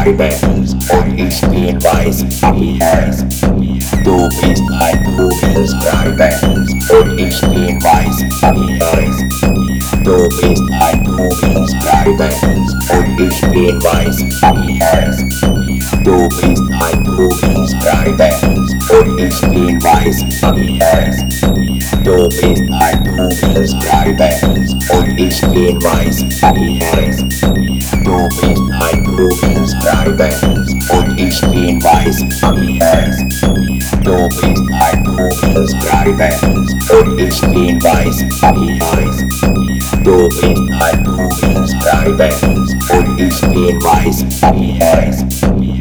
schreibe und ich bin weiß am Herz. Du bist ein cooles Schreiber und ich bin weiß am Herz. Du bist ein cooles Schreiber und ich bin weiß am Herz. Du bist ein cooles Schreiber und ich bin weiß am Herz. Du bist ein cooles Schreiber und ich bin weiß am Herz. Du bist ein cooles Schreiber und ich bin weiß am Herz. Du bist ein cooles Schreiber und ich bin weiß am Herz. Du bist ein cooles Schreiber und ich bin weiß am Herz.